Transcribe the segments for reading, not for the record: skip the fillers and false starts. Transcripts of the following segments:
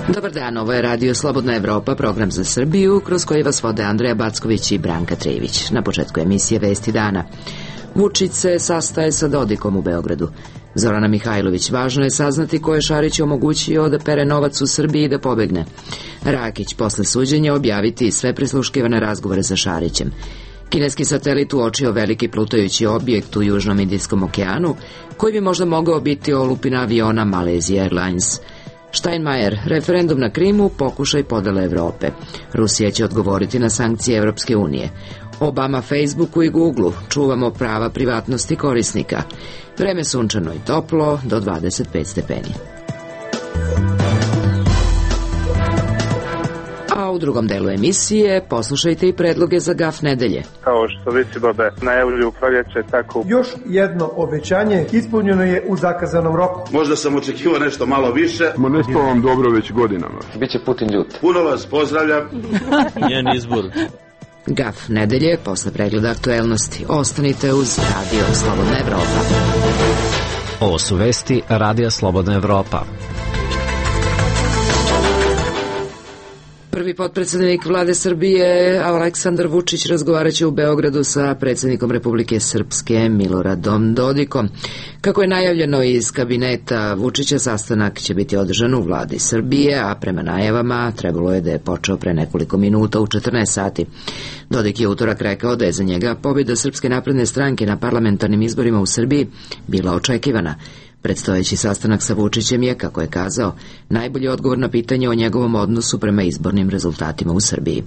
Dobar dan, ovo je Radio Slobodna Evropa, program za Srbiju, kroz koji vas vode Andreja Backović i Branka Trević. Na početku emisije Vesti dana. Vučić se sastaje sa Dodikom u Beogradu. Zorana Mihajlović, važno je saznati ko je Šariću omogućio da pere novac u Srbiji i da pobegne. Rakić, posle suđenja, objaviti sve prisluškivane razgovore sa Šarićem. Kineski satelit uočio veliki plutajući objekt u Južnom Indijskom okeanu, koji bi možda mogao biti olupina aviona Malaysia Airlines. Steinmeier, referendum na Krimu, pokušaj podele Evrope. Rusija će odgovoriti na sankcije Evropske unije. Obama Facebooku i Googleu, čuvamo prava privatnosti korisnika. Vreme sunčano i toplo, do 25 stepeni. A u drugom delu emisije poslušajte i predloge za gaf nedelje. Kao što Visibabe najavljuju proljeće, tako... Još jedno obećanje ispunjeno je u zakazanom roku. Možda sam očekivao nešto malo više. Ma ne spavam dobro već godinama. Biće Putin ljut. Puno vas pozdravljam. Njen izbor. Gaf nedelje, posle pregleda aktuelnosti. Ostanite uz Radio Slobodna Evropa. Ovo su vesti Radija Slobodna Evropa. Prvi potpredsednik vlade Srbije, Aleksandar Vučić, razgovaraće u Beogradu sa predsjednikom Republike Srpske Miloradom Dodikom. Kako je najavljeno iz kabineta Vučića, sastanak će biti održan u vladi Srbije, a prema najavama trebalo je da je počeo pre nekoliko minuta u 14 sati. Dodik je utorak rekao da je za njega pobjeda Srpske napredne stranke na parlamentarnim izborima u Srbiji bila očekivana. Predstojeći sastanak sa Vučićem je, kako je kazao, najbolji odgovor na pitanje o njegovom odnosu prema izbornim rezultatima u Srbiji.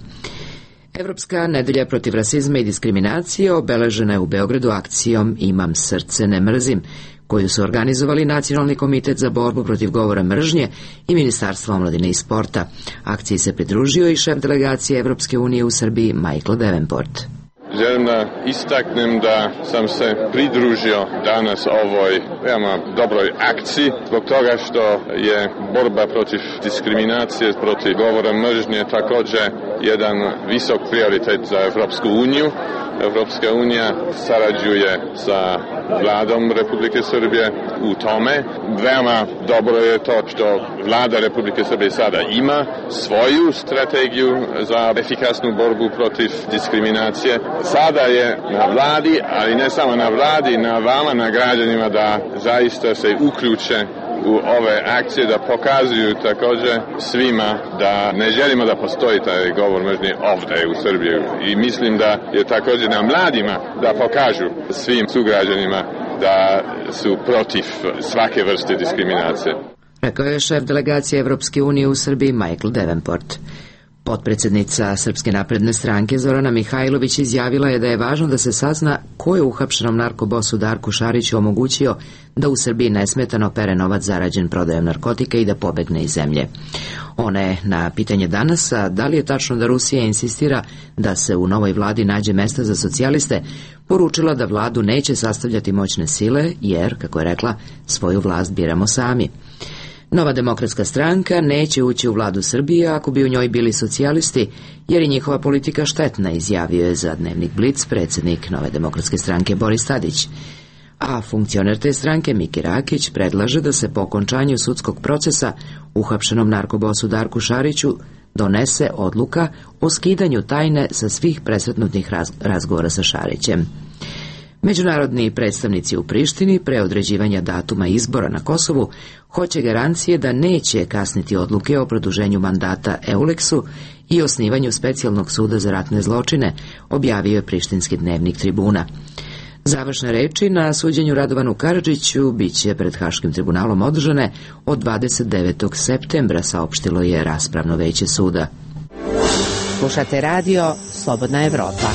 Evropska nedelja protiv rasizma i diskriminacije obeležena je u Beogradu akcijom Imam srce, ne mrzim, koju su organizovali Nacionalni komitet za borbu protiv govora mržnje i Ministarstvo omladine i sporta. Akciji se pridružio i šef delegacije Evropske unije u Srbiji Michael Davenport. Želim da istaknem da sam se pridružio danas ovoj veoma dobroj akciji zbog toga što je borba protiv diskriminacije, protiv govora mržnje također jedan visok prioritet za Evropsku uniju. Evropska unija sarađuje sa vladom Republike Srbije u tome. Veoma dobro je to što vlada Republike Srbije sada ima svoju strategiju za efikasnu borbu protiv diskriminacije. Sada je na vladi, ali ne samo na vladi, na vama, na građanima da zaista se uključe u ove akcije, da pokazuju također svima da ne želimo da postoji taj govor mržnje ovdje u Srbiji. I mislim da je također na mladima da pokažu svim sugrađanima da su protiv svake vrste diskriminacije. Rekao je šef delegacije Evropske unije u Srbiji Michael Davenport. Potpredsjednica Srpske napredne stranke Zorana Mihajlović izjavila je da je važno da se sazna ko je uhapšenom narkobosu Darku Šariću omogućio da u Srbiji nesmetano pere novac zarađen prodajom narkotika i da pobegne iz zemlje. Ona je na pitanje danas, da li je tačno da Rusija insistira da se u novoj vladi nađe mesta za socijaliste, poručila da vladu neće sastavljati moćne sile jer, kako je rekla, svoju vlast biramo sami. Nova demokratska stranka neće ući u vladu Srbije ako bi u njoj bili socijalisti, jer je njihova politika štetna, izjavio je za Dnevnik Blic predsjednik Nove demokratske stranke Boris Tadić. A funkcioner te stranke Miki Rakić predlaže da se po okončanju sudskog procesa uhapšenom narkobosu Darku Šariću donese odluka o skidanju tajne sa svih presretnutih razgovora sa Šarićem. Međunarodni predstavnici u Prištini pre određivanja datuma izbora na Kosovu hoće garancije da neće kasniti odluke o produženju mandata Euleksu i osnivanju specijalnog suda za ratne zločine, objavio je prištinski dnevnik Tribuna. Završne reči na suđenju Radovanu Karadžiću biće pred Haškim tribunalom održane od 29. septembra, saopštilo je raspravno veće suda. Slušate radio Slobodna Evropa.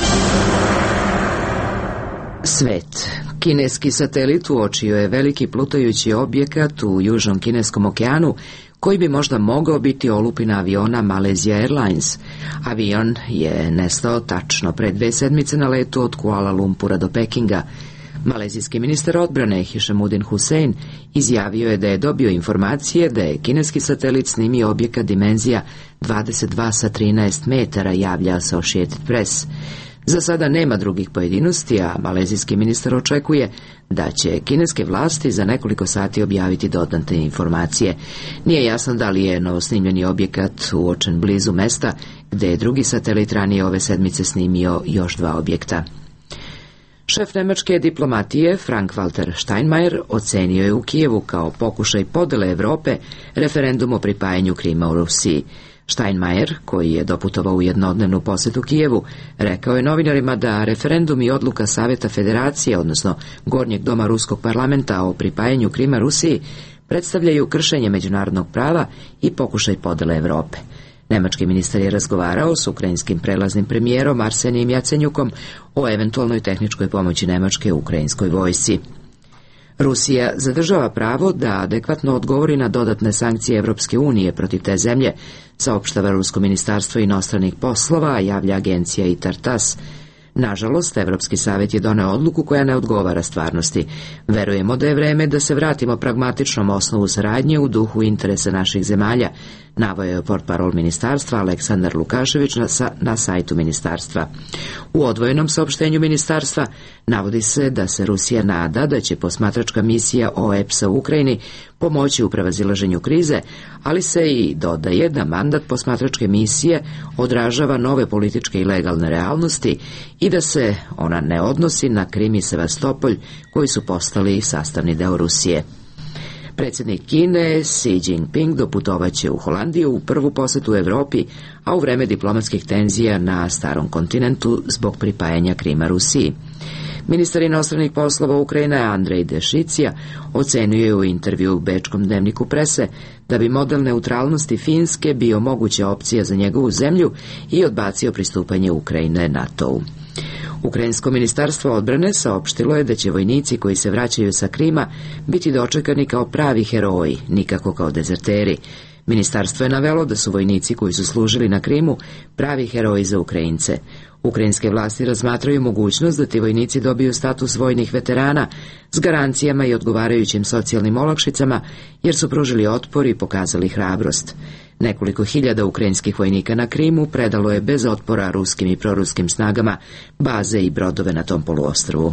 Svet. Kineski satelit uočio je veliki plutajući objekat u Južnom Kineskom okeanu koji bi možda mogao biti olupina aviona Malaysia Airlines. Avion je nestao tačno pre 2 sedmice na letu od Kuala Lumpura do Pekinga. Malezijski ministar odbrane Hishamuddin Hussein izjavio je da je dobio informacije da je kineski satelit snimio objekat dimenzija 22 sa 13 metara, javlja Associated Press. Za sada nema drugih pojedinosti, a malezijski ministar očekuje da će kineske vlasti za nekoliko sati objaviti dodatne informacije. Nije jasno da li je novosnimljeni objekat uočen blizu mesta gde je drugi satelit ranije ove sedmice snimio još 2 objekta. Šef nemačke diplomatije Frank-Walter Steinmeier ocenio je u Kijevu kao pokušaj podele Evrope referendum o pripajanju Krima u Rusiji. Steinmeier, koji je doputovao u jednodnevnu posetu Kijevu, rekao je novinarima da referendum i odluka Saveta Federacije, odnosno Gornjeg doma Ruskog parlamenta o pripajanju Krima Rusiji, predstavljaju kršenje međunarodnog prava i pokušaj podele Evrope. Nemački ministar je razgovarao s ukrajinskim prelaznim premijerom Arsenijem Jacenjukom o eventualnoj tehničkoj pomoći Nemačke ukrajinskoj vojsci. Rusija zadržava pravo da adekvatno odgovori na dodatne sankcije Evropske unije protiv te zemlje, saopštava Rusko ministarstvo inostranih poslova, javlja agencija ITAR-TASS. Nažalost, Evropski savjet je doneo odluku koja ne odgovara stvarnosti. Verujemo da je vreme da se vratimo pragmatičnom osnovu saradnje u duhu interesa naših zemalja, naveo je portparol ministarstva Aleksandar Lukašević na sajtu ministarstva. U odvojenom saopštenju ministarstva navodi se da se Rusija nada da će posmatračka misija OEPS-a u Ukrajini pomoći u prevazilaženju krize, ali se i dodaje da mandat posmatračke misije odražava nove političke i legalne realnosti i da se ona ne odnosi na Krim i Sevastopolj, koji su postali sastavni deo Rusije. Predsjednik Kine Xi Jinping doputovaće u Holandiju u prvu posetu u Evropi, a u vreme diplomatskih tenzija na starom kontinentu zbog pripajanja Krima Rusiji. Ministar inostranih poslova Ukrajine Andrej Dešicija ocenio je u intervju u bečkom dnevniku Prese da bi model neutralnosti Finske bio moguća opcija za njegovu zemlju i odbacio pristupanje Ukrajine NATO-u. Ukrajinsko ministarstvo odbrane saopštilo je da će vojnici koji se vraćaju sa Krima biti dočekani kao pravi heroji, nikako kao dezerteri. Ministarstvo je navelo da su vojnici koji su služili na Krimu pravi heroji za Ukrajince. Ukrajinske vlasti razmatraju mogućnost da ti vojnici dobiju status vojnih veterana s garancijama i odgovarajućim socijalnim olakšicama, jer su pružili otpor i pokazali hrabrost. Nekoliko hiljada ukrajinskih vojnika na Krimu predalo je bez otpora ruskim i proruskim snagama baze i brodove na tom poluostrvu.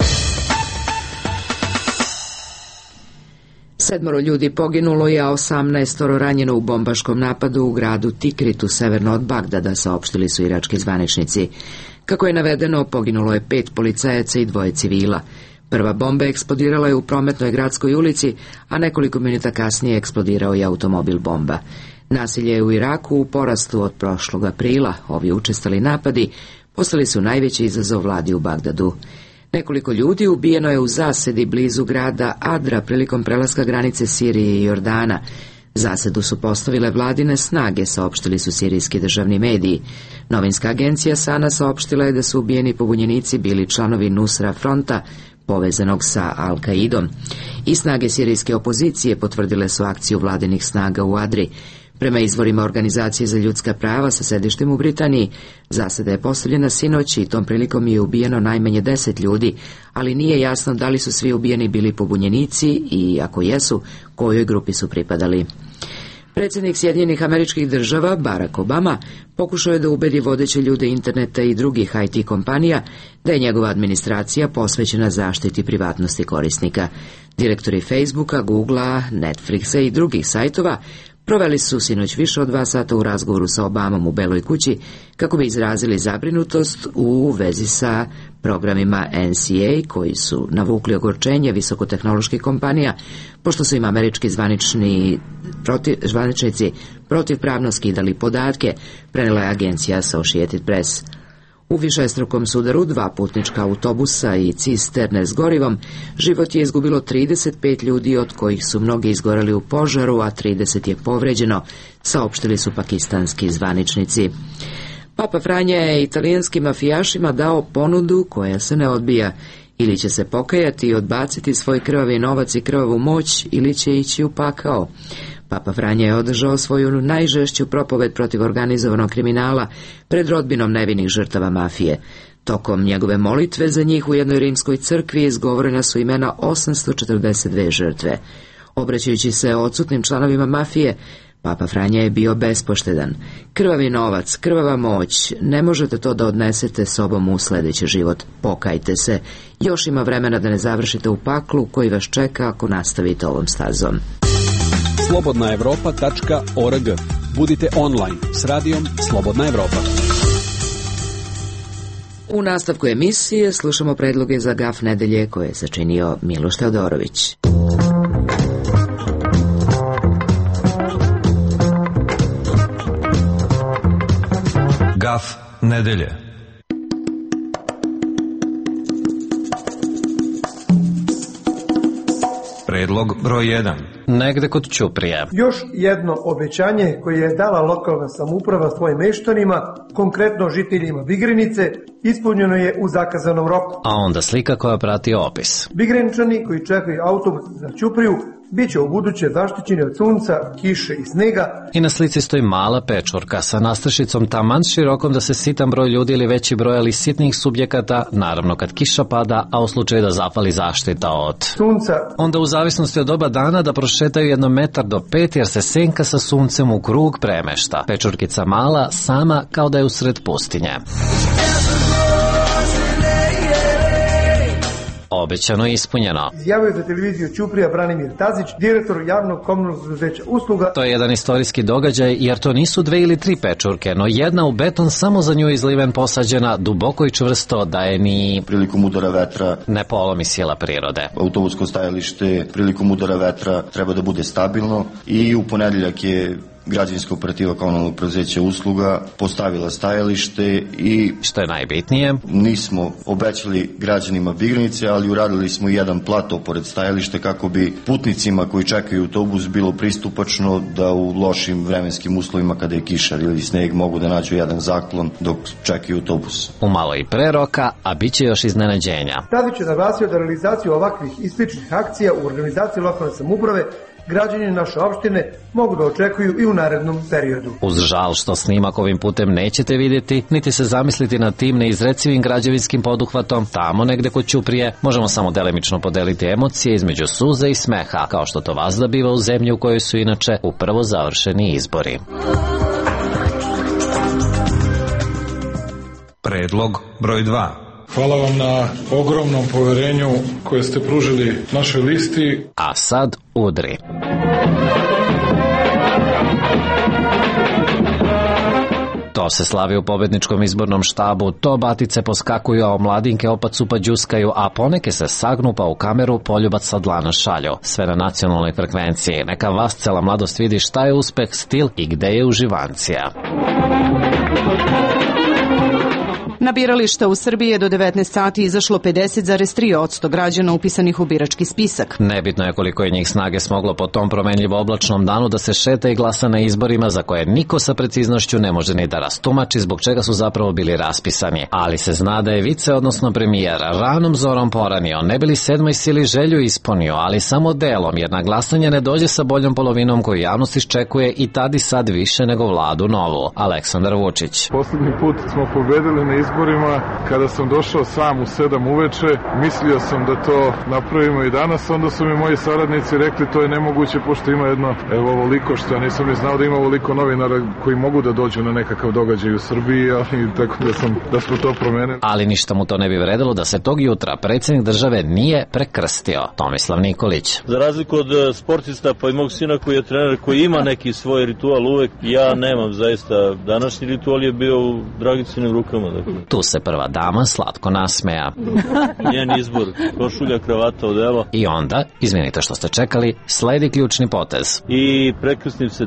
7 ljudi poginulo je, a 18 ranjeno u bombaškom napadu u gradu Tikritu, severno od Bagdada, saopštili su irački zvaničnici. Kako je navedeno, poginulo je 5 policajaca i 2 civila. Prva bomba eksplodirala je u prometnoj gradskoj ulici, a nekoliko minuta kasnije eksplodirao je automobil bomba. Nasilje je u Iraku u porastu od prošlog aprila. Ovi učestali napadi postali su najveći izazov vladi u Bagdadu. Nekoliko ljudi ubijeno je u zasedi blizu grada Adra prilikom prelaska granice Sirije i Jordana. Zasedu su postavile vladine snage, saopštili su sirijski državni mediji. Novinska agencija Sana saopštila je da su ubijeni pobunjenici bili članovi Nusra fronta, povezanog sa Al-Kaidom. I snage sirijske opozicije potvrdile su akciju vladinih snaga u Adri. Prema izvorima Organizacije za ljudska prava sa sedištem u Britaniji, zaseda je postavljena sinoć i tom prilikom je ubijeno najmanje 10 ljudi, ali nije jasno da li su svi ubijeni bili pobunjenici i, ako jesu, kojoj grupi su pripadali. Predsjednik Sjedinjenih Američkih Država, Barack Obama, pokušao je da ubedi vodeće ljude interneta i drugih IT kompanija da je njegova administracija posvećena zaštiti privatnosti korisnika. Direktori Facebooka, Googlea, Netflixa i drugih sajtova proveli su sinoć više od 2 sata u razgovoru sa Obamom u Beloj kući kako bi izrazili zabrinutost u vezi sa programima NSA koji su navukli ogorčenje visokotehnoloških kompanija, pošto su im američki zvaničnici protivpravno skidali podatke, prenela je agencija Associated Press. U višestrukom sudaru 2 putnička autobusa i cisterne s gorivom život je izgubilo 35 ljudi, od kojih su mnogi izgorali u požaru, a 30 je povređeno, saopštili su pakistanski zvaničnici. Papa Franja je italijanskim mafijašima dao ponudu koja se ne odbija. Ili će se pokajati i odbaciti svoj krvavi novac i krvavu moć, ili će ići u pakao. Papa Franja je održao svoju najžešću propoved protiv organizovanog kriminala pred rodbinom nevinih žrtava mafije. Tokom njegove molitve za njih u jednoj rimskoj crkvi izgovorena su imena 842 žrtve. Obraćajući se odsutnim članovima mafije, Papa Franja je bio bespoštedan. Krvavi novac, krvava moć, ne možete to da odnesete sobom u sledeći život. Pokajte se, još ima vremena da ne završite u paklu koji vas čeka ako nastavite ovom stazom. slobodnaevropa.org. Budite online s radijom Slobodna Evropa. U nastavku emisije slušamo predloge za gaf nedelje koje je sačinio Miloš Teodorović. Gaf nedelje. Predlog broj 1. Negde kod Ćuprije. Još jedno obećanje koje je dala lokalna samouprava svojim meštanima, konkretno žiteljima Bigrenice, ispunjeno je u zakazanom roku. A onda slika koja prati opis. Bigrenčani koji čekaju autobus za Ćupriju bit će u buduće zaštićeni od sunca, kiše i snega. I na slici stoji mala pečurka sa nastrešicom taman širokom da se sitan broj ljudi ili veći broj ali sitnih subjekata, naravno kad kiša pada, a u slučaju da zapali zaštita od sunca. Onda u zavisnosti od doba dana da prošetaju 1 metar do 5 jer se senka sa suncem u krug premešta. Pečurkica mala, sama kao da je usred pustinje. Obećano i ispunjeno. Izjavio za televiziju Ćuprija Branimir Tazić, direktor javnog komunalnog preduzeća Usluga. To je jedan istorijski događaj jer to nisu 2 ili 3 pečurke, no jedna u beton samo za nju izliven posađena, duboko i čvrsto da je ni prilikom udara vetra ne polomi sila prirode. Autobusko stajalište prilikom udara vetra treba da bude stabilno i u ponedeljak je građevinska operativa komunalnog preduzeća Usluga postavila stajalište i što je najbitnije, nismo obećali građanima Bigrenice, ali uradili smo jedan plato pored stajališta kako bi putnicima koji čekaju autobus bilo pristupačno da u lošim vremenskim uslovima kada je kišar ili sneg mogu da nađu jedan zaklon dok čekaju autobus. Umalo i pre roka, a bit će još iznenađenja. Tadić je naglasio da realizaciju ovakvih i sličnih akcija u organizaciji lokalne samouprave građani naše opštine mogu da očekuju i u narednom periodu. Uz žal što snimak ovim putem nećete vidjeti, niti se zamisliti nad tim neizrecivim građevinskim poduhvatom, tamo negde kod Ćuprije, možemo samo delimično podeliti emocije između suze i smeha, kao što to vazda biva u zemlji u kojoj su inače upravo završeni izbori. Predlog broj 2. Hvala vam na ogromnom poverenju koje ste pružili našoj listi. A sad udri. To se slavi u pobedničkom izbornom štabu, to batice poskakuju, a omladinke opacupa đuskaju, a poneke se sagnu pa u kameru poljubac sa dlana šalju. Sve na nacionalnoj frekvenciji. Neka vas cela mladost vidi šta je uspeh, stil i gde je uživancija. Na birališta u Srbiji je do 19 sati izašlo 50,3% građana upisanih u birački spisak. Nebitno je koliko je njih snage smoglo po tom promenljivo oblačnom danu da se šeta i glasa na izborima za koje niko sa preciznošću ne može ni da rastumači zbog čega su zapravo bili raspisani. Ali se zna da je vice, odnosno premijer, ranom zorom poranio, ne bili 7. sili želju ispunio, ali samo delom, jer na glasanje ne dođe sa boljom polovinom koju javnost iščekuje i tad i sad više nego vladu novu. Aleksandar Vučić. Poslednji put smo pobedili na izborima kada sam došao sam u 7 uveče. Mislio sam da to napravimo i danas, onda su mi moji saradnici rekli to je nemoguće pošto ima jedno ovoliko, što ja nisam ni znao da ima ovoliko novinara koji mogu da dođu na nekakav događaj u Srbiji, ali tako da smo to promenili. Ali ništa mu to ne bi vredilo da se tog jutra predsjednik države nije prekrstio. Tomislav Nikolić. Za razliku od sportista pa i mog sina koji je trener, koji ima neki svoj ritual uvek, ja nemam zaista. Današnji ritual je bio u Dragicinim rukama. Dakle. Tu se prva dama slatko nasmeja. Njen izbor, košulja, kravata, odelo. I onda, izvinite što ste čekali, sledi ključni potez. I prekrstnim se...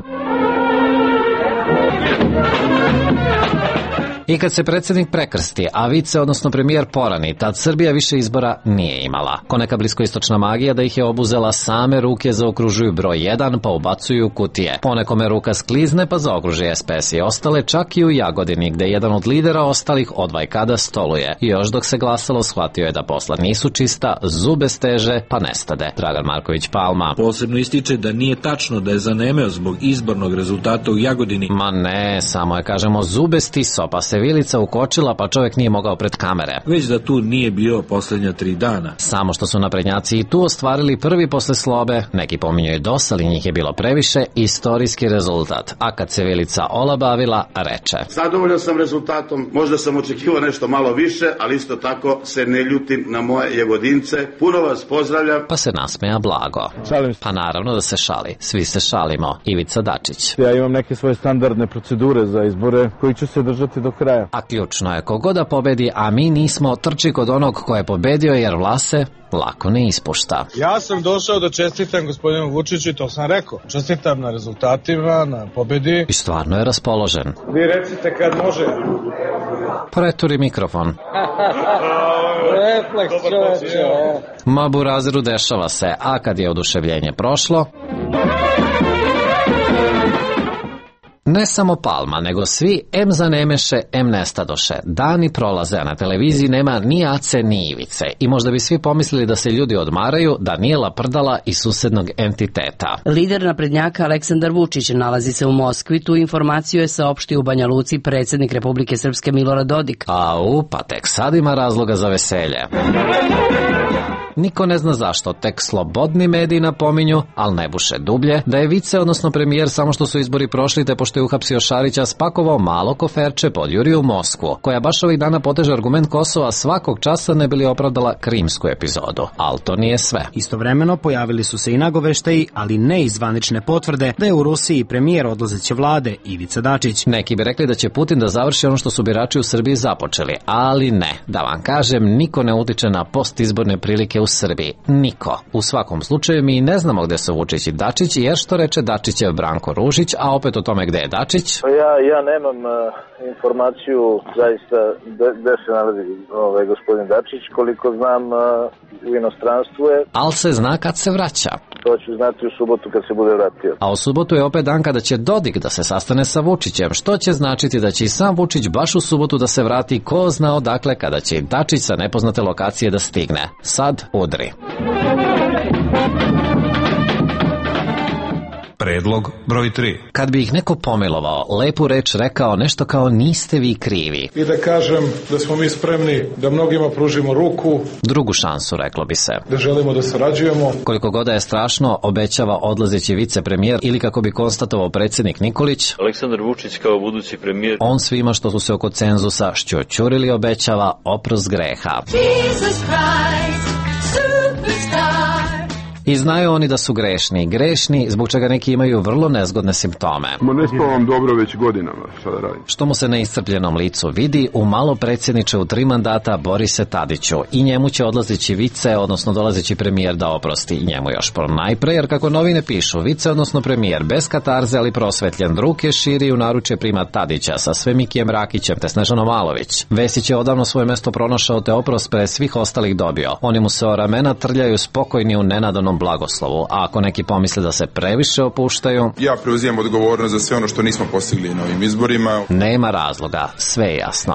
I kad se predsjednik prekrsti, a vice, odnosno premijer porani, tad Srbija više izbora nije imala. Ko neka bliskoistočna magija da ih je obuzela, same ruke zaokružuju broj 1 pa ubacuju kutije. Ponekome ruka sklizne pa zaokruži SPS i ostale, čak i u Jagodini gde jedan od lidera ostalih odvajkada stoluje. I još dok se glasalo shvatio je da posla nisu čista, zube steže pa nestade. Dragan Marković Palma. Posebno ističe da nije tačno da je zanemeo zbog izbornog rezultata u Jagodini. Ma ne, samo je kažemo zube stiso pa se se vilica ukočila pa čovjek nije mogao pred kamere. Već da tu nije bio poslednja 3 dana. Samo što su naprednjaci i tu ostvarili prvi posle slobe, neki pominju i DOS, ali njih je bilo previše, istorijski rezultat. A kad se vilica olabavila, reče: Zadovoljan sam rezultatom, možda sam očekivao nešto malo više, ali isto tako se ne ljutim na moje Jagodince. Puno vas pozdravljam. Pa se nasmeja blago. Šalim se. Pa naravno da se šali. Svi se šalimo. Ivica Dačić. Ja imam neke svoje standardne procedure za izbore koji ću se držati do kraja. A ključno je kogoda pobedi, a mi nismo, trči kod onog ko je pobedio, jer vlase lako ne ispušta. Ja sam došao da čestitam gospodinu Vučiću i to sam rekao. Čestitam na rezultatima, na pobedi. I stvarno je raspoložen. Vi recite kad može. Preturi mikrofon. Refleks čoveče. Ma burazeru, dešava se, a kad je oduševljenje prošlo... Ne samo Palma, nego svi em zanemeše, em nestadoše. Dani prolaze, a na televiziji nema ni Ace ni Ivice. I možda bi svi pomislili da se ljudi odmaraju, da nije laprdala iz susednog entiteta. Lider naprednjaka Aleksandar Vučić nalazi se u Moskvi. Tu informaciju je saopštio u Banja Luci predsjednik Republike Srpske Milorad Dodik. Pa tek sad ima razloga za veselje. Niko ne zna zašto, tek slobodni mediji napominju, ali ne buše dublje, da je vice, odnosno premijer, samo što su izbori prošli te pošto je uhapsio Šarića, spakovao malo koferče pod Juriju u Moskvu, koja baš ovih dana poteže argument Kosova svakog časa ne bi li opravdala krimsku epizodu. Ali to nije sve. Istovremeno pojavili su se i nagoveštaji, ali ne i zvanične potvrde, da je u Rusiji premijer odlazeće vlade Ivica Dačić. Neki bi rekli da će Putin da završi ono što su birači u Srbiji započeli, ali ne. Da vam kažem, niko ne utiče na postizborne prilike u Srbiji. Niko. U svakom slučaju mi ne znamo gde su Vučić i Dačić, jer što reče Dačićev Branko Ružić, a opet o tome gde je Dačić. Ja nemam informaciju zaista gde se nalazi gospodin Dačić, koliko znam u inostranstvu je. Al se zna kad se vraća. To ću znati u subotu kad se bude vratio. A u subotu je opet dan kada će Dodik da se sastane sa Vučićem, što će značiti da će i sam Vučić baš u subotu da se vrati, ko zna odakle, kada će i Dačić sa nepoznate lokacije da stigne. Sad udri. Predlog broj 3. Kad bi ih neko pomilovao, lepu reč rekao nešto kao niste vi krivi. I da kažem da smo mi spremni da mnogima pružimo ruku. Drugu šansu, reklo bi se. Da želimo da sarađujemo. Koliko god je strašno, obećava odlazeći vicepremijer ili kako bi konstatovao predsjednik Nikolić, Aleksandar Vučić kao budući premijer. On svima što su se oko cenzusa šćoćurili obećava oprost greha. Jesus Christ, superstar. I znaju oni da su grešni, zbog čega neki imaju vrlo nezgodne simptome. Ne spavam dobro već godinama, šta da radim. Što mu se na iscrpljenom licu vidi, u malo predsjedniče u 3 mandata Borise Tadiću. I njemu će odlazeći vice, odnosno dolazeći premijer da oprosti. I njemu još najpre, jer kako novine pišu, vice, odnosno premijer, bez katarze, ali prosvetljen, ruke širi u naručje prima Tadića sa Svemikijem Rakićem te Snežanom Malović. Vesić je odavno svoje mesto pronašao te oprost pre svih ostalih dobio. Oni mu se o ramena trljaju spokojni u nenadanom blagoslovu, a ako neki pomisle da se previše opuštaju... Ja preuzimam odgovornost za sve ono što nismo postigli na ovim izborima. Nema razloga, sve je jasno.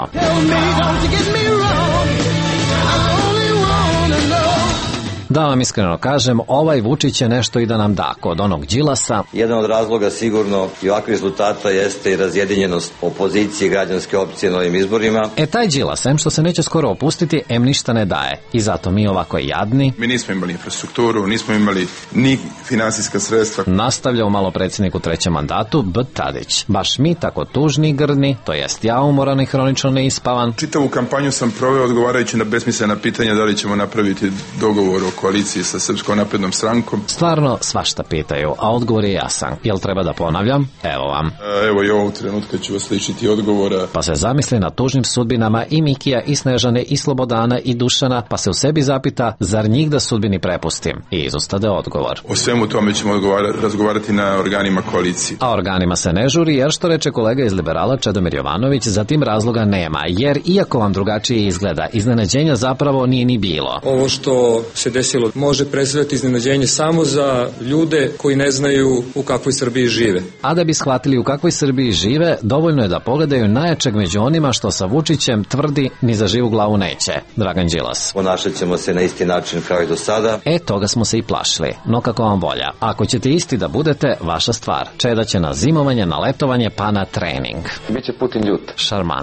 Da vam iskreno kažem, ovaj Vučić je nešto i da nam da kod onog Đilasa. Jedan od razloga sigurno i ovakvih rezultata jeste i razjedinjenost opozicije i građanske opcije na ovim izborima. Taj Đilas, em što se neće skoro opustiti, em ništa ne daje. I zato mi ovako jadni. Mi nismo imali infrastrukturu, nismo imali ni finansijska sredstva. Nastavlja u malo predsjednik u 3. mandatu B. Tadić. Baš mi tako tužni i grdni, to jest ja umoran i hronično neispavan. Čitavu kampanju sam proveo odgovarajući na besmislena pitanja da li ćemo napraviti dogovor o koaliciji sa Srpskom naprednom strankom. Stvarno svašta pitaju, a odgovor je jasan. Jel treba da ponavljam? Evo vam. Evo i ovog trenutka ću vas ličiti odgovora. Pa se zamisli na tužnim sudbinama i Mikija, i Snežane, i Slobodana, i Dušana, pa se u sebi zapita, zar njih da sudbini prepustim? I izostade odgovor. O svemu tome ćemo razgovarati na organima koalicije. A organima se ne žuri, jer što reče kolega iz Liberala Čedomir Jovanović, za tim razloga nema, jer iako vam drugačije izgleda, iznenađenja zapravo nije ni bilo. Ovo što se desilo može predstavljati iznenađenje samo za ljude koji ne znaju u kakvoj Srbiji žive. A da bi shvatili u kakvoj Srbiji žive, dovoljno je da pogledaju najjačeg među onima što sa Vučićem tvrdi ni za živu glavu neće, Dragan Đilas. Ponašat ćemo se na isti način kao i do sada. Toga smo se i plašili, no kako vam volja. Ako ćete isti da budete, vaša stvar. Čeda će na zimovanje, na letovanje, pa na trening. Biće Putin ljut. Šarmantno.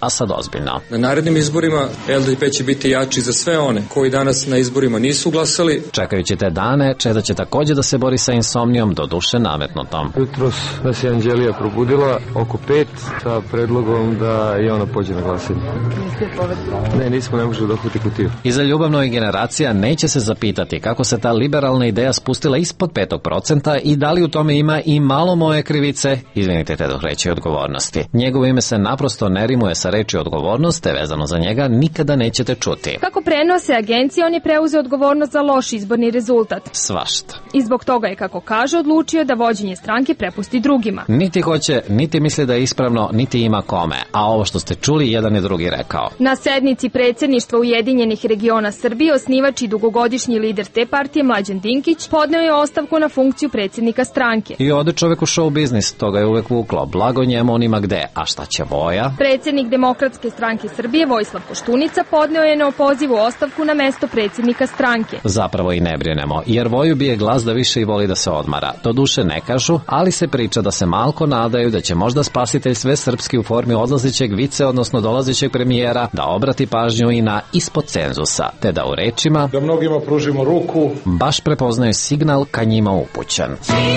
a sad ozbiljno. Na narednim izborima LDP će biti jači za sve one koji danas na izborima nisu glasali. Čekajući te dane, Čeda će također da se bori sa insomnijom, doduše nametnutom. Jutros nas je Anđelija probudila oko 5 sa predlogom da i ona pođe na glasanje. Ne, nismo, ne možemo dohvati kutiju. Iza ljubavnog generacija neće se zapitati kako se ta liberalna ideja spustila ispod 5% i da li u tome ima i malo moje krivice, izvinite te dok reći odgovornosti. Njegovo ime se naprosto ne rimuje sa reči odgovornost, te vezano za njega nikada nećete čuti. Kako prenose agencije, on je preuzeo odgovornost za loš izborni rezultat. Svašta. I zbog toga je, kako kaže, odlučio da vođenje stranke prepusti drugima. Niti hoće, niti misli da je ispravno, niti ima kome. A ovo što ste čuli, jedan je drugi rekao. Na sednici predsjedništva Ujedinjenih regiona Srbije osnivač i dugogodišnji lider te partije Mlađan Dinkić podneo je ostavku na funkciju predsjednika stranke. I ode čovek u show biznis, toga je uvek vuklo. Blago njemu, on ima gde. A šta će Voja? Predsjednik Demokratske stranke Srbije Vojislav Koštunica podneo je neopozivu ostavku na mesto predsjednika stranke. Zapravo i ne brinemo, jer Voju bije glas da više i voli da se odmara. Doduše ne kažu, ali se priča da se malko nadaju da će možda spasitelj sve srpski u formi odlazećeg vice, odnosno dolazećeg premijera, da obrati pažnju i na ispod cenzusa, te da u rečima da mnogima pružimo ruku baš prepoznaju signal ka njima upućen.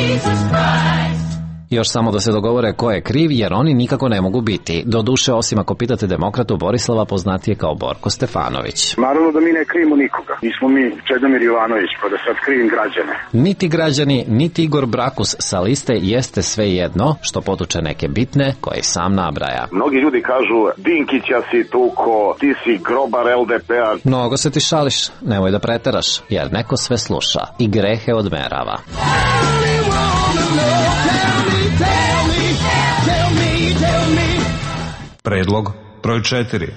Još samo da se dogovore ko je kriv, jer oni nikako ne mogu biti. Doduše, osim ako pitate demokratu Borislava, poznatije kao Borko Stefanović. Naravno da mi ne krivimo nikoga. Nismo mi Čedomir Jovanović, pa da sad krivim građane. Niti građani, niti Igor Brakus sa liste jeste sve jedno, što potuče neke bitne koje sam nabraja. Mnogi ljudi kažu, Dinkića si tuko, ti si grobar LDP-a. Mnogo se ti šališ, nemoj da preteraš, jer neko sve sluša i grehe odmerava. Predlog broj 4.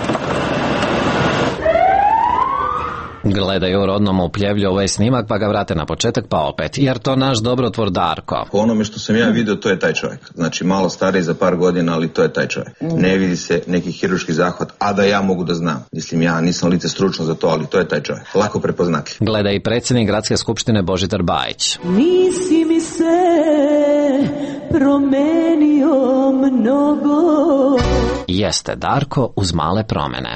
Gledaju u rodnom upljevlju ovaj snimak, pa ga vrate na početak, pa opet, jer to naš dobrotvor Darko. Po onome što sam ja vidio, to je taj čovjek. Znači, malo stariji za par godina, ali to je taj čovjek. Ne vidi se neki hirurški zahvat, a da ja mogu da znam. Mislim, ja nisam lice stručno za to, ali to je taj čovjek. Lako prepoznatljiv. Gleda i predsjednik Gradske skupštine Božidar Bajić. Nisi mi se promenio mnogo. Jeste Darko uz male promene.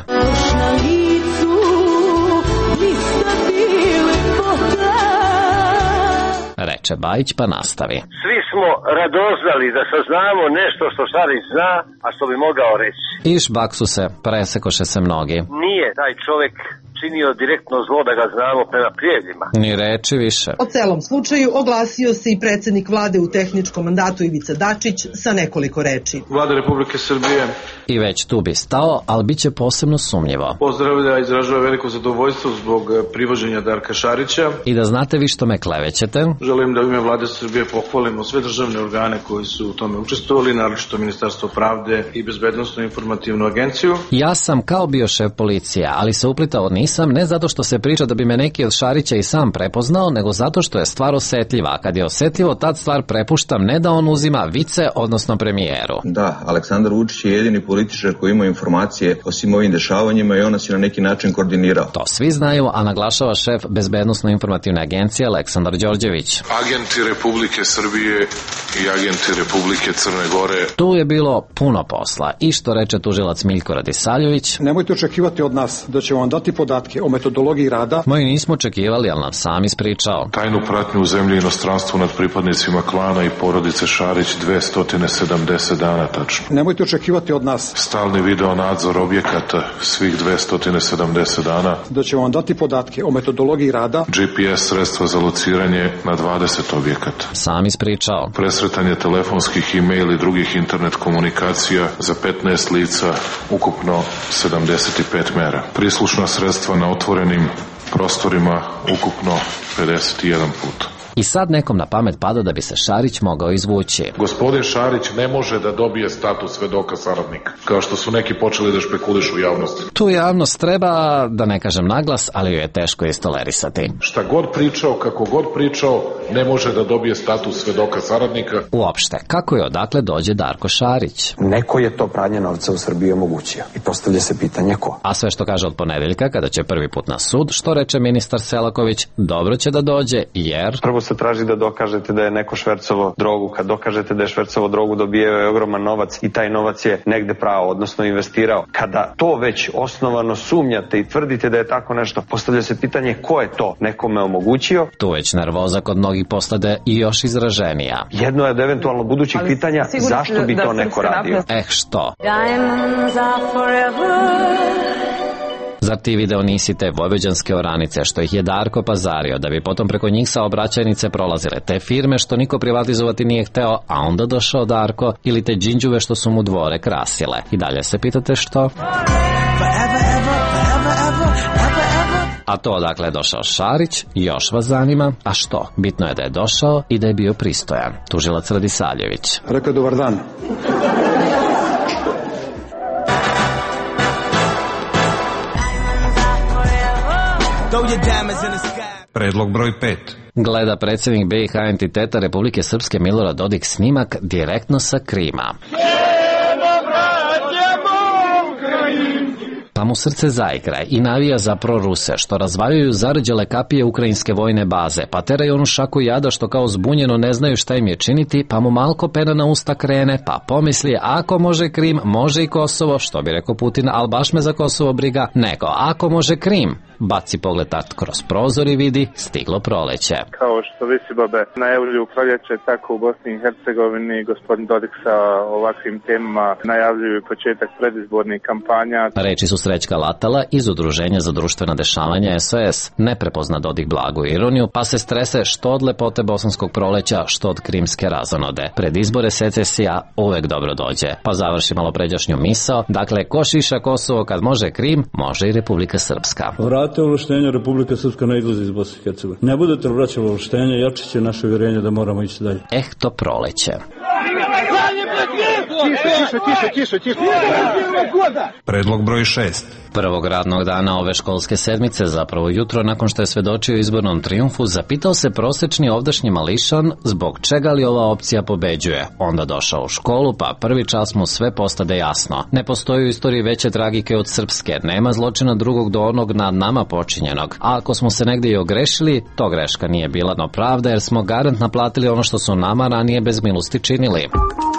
Reče Bajić, pa nastavi. Svi smo radoznali da saznamo nešto što Šarić zna, a što bi mogao reći. Iš baksu se, presekoše se mnogi. Nije taj čovjek činio direktno zlo da ga znamo prema prijevljima. Ni reči više. O celom slučaju oglasio se i predsjednik vlade u tehničkom mandatu Ivica Dačić sa nekoliko reči. Vlada Republike Srbije i već tu bi stao, ali bit će posebno sumnjivo. Pozdravlja, izražava veliko zadovoljstvo zbog privođenja Darka Šarića. I da znate vi što me klevećete. Želim da u ime Vlade Srbije pohvalimo sve državne organe koji su u tome učestvovali, naročito Ministarstvo pravde i Bezbednosnu informativnu agenciju. Ja sam kao bio šef policije, ali se uplitao nisam, ne zato što se priča da bi me neki od Šarića i sam prepoznao, nego zato što je stvar osetljiva. Kad je osetljivo, tad stvar prepuštam, ne da on uzima vice, odnosno premijeru. Da, Aleksandar Vučić je jedini političar koji ima informacije o svim ovim dešavanjima i on nas je na neki način koordinirao. To svi znaju, a naglašava šef Bezbednosno informativne agencije Aleksandar Đorđević. Agenti Republike Srbije i agenti Republike Crne Gore. Tu je bilo puno posla i što reče tužilac Miljko Radisaljević. Nemojte očekivati od nas da ćemo vam dati podatke o metodologiji rada. Moji nismo očekivali, ali nam sam ispričao. Tajnu pratnju u zemlji i inostranstvu nad pripadnicima klana i porodice Šarić 270 dana tačno. Nemojte očekivati od nas stalni video nadzor objekata svih 270 dana. Da ćemo vam dati podatke o metodologiji rada. GPS sredstva za lociranje na 20 objekata. Sam ispričao. Presretanje telefonskih, e-mail i drugih internet komunikacija za 15 lica, ukupno 75 mera. Prislušna sredstva na otvorenim prostorima, ukupno 51 put. I sad nekom na pamet pada da bi se Šarić mogao izvući. Gospodin Šarić ne može da dobije status svedoka saradnika, kao što su neki počeli da špekulišu u javnosti. Tu javnost treba, da ne kažem naglas, ali ju je teško istolerisati. Šta god pričao, kako god pričao, ne može da dobije status svedoka saradnika. Uopšte, kako i odakle dođe Darko Šarić? Neko je to pranje novca u Srbiji omogućio i postavlja se pitanje ko. A sve što kaže od ponedeljka, kada će prvi put na sud, što reče ministar Selaković, dobro će da dođe, jer... Prvo se traži da dokažete da je neko švercovo drogu. Kad dokažete da je švercovo drogu, dobijao je ogroman novac i taj novac je negde pravo, odnosno investirao. Kada to već osnovano sumnjate i tvrdite da je tako nešto, postavlja se pitanje ko je to nekome omogućio. Tu već nervoza kod mnogih postade i još izraženija. Jedno je od eventualno budućih pitanja zašto bi to neko radio. Što? Zar ti video nisi te vojvođanske oranice što ih je Darko pazario da bi potom preko njih saobraćajnice prolazile, te firme što niko privatizovati nije hteo, a onda došao Darko, ili te džinđuve što su mu dvore krasile? I dalje se pitate što? A to odakle je došao Šarić, još vas zanima, a što? Bitno je da je došao i da je bio pristojan. Tužilac Radisaljević. Rekao je dobar dan. Predlog broj 5. Gleda predsjednik BiH entiteta Republike Srpske Milorad Dodik snimak direktno sa Krima. Pa mu srce zaigra i navija za proruse, što razvaljuju zarđale kapije ukrajinske vojne baze, pa teraju onu šaku jada što kao zbunjeno ne znaju šta im je činiti, pa mu malko pena na usta krene, pa pomisli ako može Krim, može i Kosovo, što bi rekao Putin, al baš me za Kosovo briga, nego ako može Krim. Baci pogled kroz prozor i vidi stiglo proleće. Kao što visibabe najavljuju proljeće, tako u Bosni i Hercegovini gospodin Dodik sa ovakvim temama najavljuju početak predizbornih kampanja. Reči su Srećka Latala iz Udruženja za društvena dešavanja SOS. Ne prepozna Dodik blagu ironiju, pa se strese što od lepote bosanskog proleća, što od krimske razonode. Pred izbore secesija uvek dobro dođe. Pa završi malo pređašnju misao. Dakle, ko šiša Kosovo kad može Krim, može i Republika Srpska. Vrate ovlaštenja, Republika Srpska ne izlazi iz Bosne i Hercegovine. Ne budete vraćali ovlaštenja, jačit će naše uvjerenje da moramo ići dalje. To proleće. Tiše. Predlog broj 6. Prvog radnog dana ove školske sedmice, zapravo jutro nakon što je svedočio izbornom trijumfu, zapitao se prosečni ovdašnji mališan zbog čega li ova opcija pobeđuje. Onda došao u školu, pa prvi čas mu sve postade jasno. Ne postoji u istoriji veće tragike od srpske, nema zločina drugog do onog nad nama počinjenog. A ako smo se negdje i ogrešili, to greška nije bila, no pravda, jer smo garant naplatili ono što su nama ranije bez milosti činili.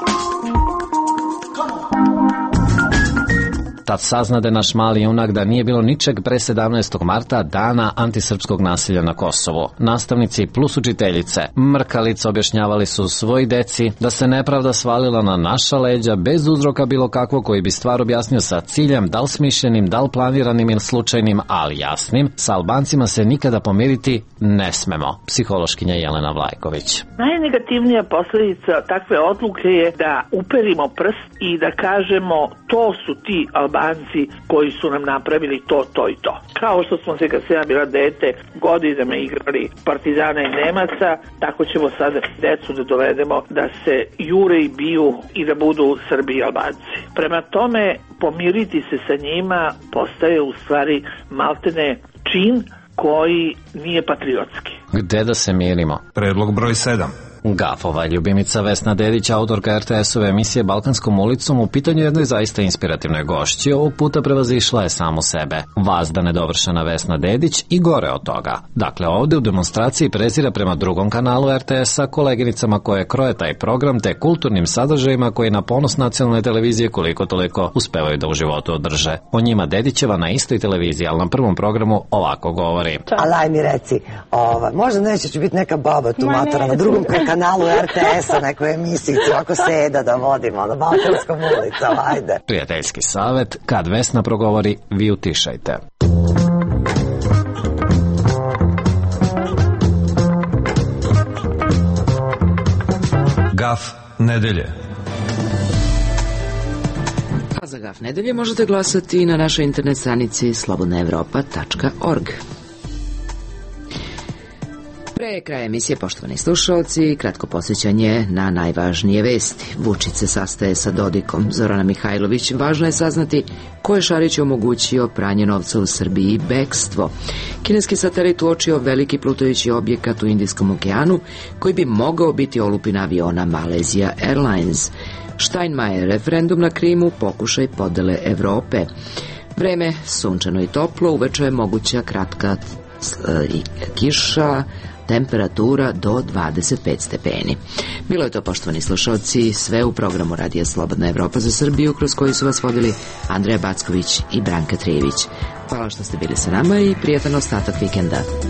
Tad saznade naš mali junak da nije bilo ničeg pre 17. marta, dana antisrpskog nasilja na Kosovu. Nastavnici plus učiteljice, mrkalice objašnjavali su svoj deci da se nepravda svalila na naša leđa bez uzroka bilo kakvog koji bi stvar objasnio sa ciljem, da li smišljenim, da li planiranim ili slučajnim, ali jasnim. Sa Albancima se nikada pomiriti ne smemo. Psihološkinja Jelena Vlajković. Najnegativnija posljedica takve odluke je da uperimo prst i da kažemo to su ti Albanci koji su nam napravili to i to. Kao što smo se kad sam ja bila dete godinama igrali Partizana i Nemaca, tako ćemo sada decu da dovedemo da se jure i biju i da budu Srbi i Albanci. Prema tome, pomiriti se sa njima postaje u stvari maltene čin koji nije patriotski. Gde da se mirimo? Predlog broj 7. Gafova ljubimica Vesna Dedić, autorka RTS-ove emisije Balkanskom ulicom, u pitanju jednoj zaista inspirativnoj gošći, ovog puta prevazišla je samu sebe. Vazda nedovršena Vesna Dedić i gore od toga. Dakle, ovde u demonstraciji prezira prema drugom kanalu RTS-a, koleginicama koje kroje taj program, te kulturnim sadržajima koji na ponos nacionalne televizije koliko toliko uspevaju da u životu održe. O njima Dedićeva na istoj televiziji, ali na prvom programu ovako govori. Ali aj mi reci, možda neće ću biti neka baba tu matora na drugom kanalu RTS-a, neku emisiju, ako Seda da vodimo na Balkanskom ulicom, ajde. Prijateljski savjet, kad Vesna progovori, vi utišajte. Gaf nedelje. A za Gaf nedelje možete glasati na našoj internet stranici slobodnaevropa.org. Pre kraja emisije, poštovani slušalci, kratko posjećanje na najvažnije vesti. Vučić se sastaje sa Dodikom. Zorana Mihajlović, važno je saznati ko je Šarić omogućio pranje novca u Srbiji i bekstvo. Kineski satelit uočio veliki plutajući objekat u Indijskom okeanu koji bi mogao biti olupina aviona Malaysia Airlines. Steinmeier, referendum na Krimu, pokušaj podele Evrope. Vreme sunčano i toplo, uveče je moguća kratka kiša, temperatura do 25 stepeni. Bilo je to, poštovani slušalci, sve u programu Radija Slobodna Evropa za Srbiju, kroz koji su vas vodili Andreja Backović i Branka Trijević. Hvala što ste bili sa nama i prijatan ostatak vikenda.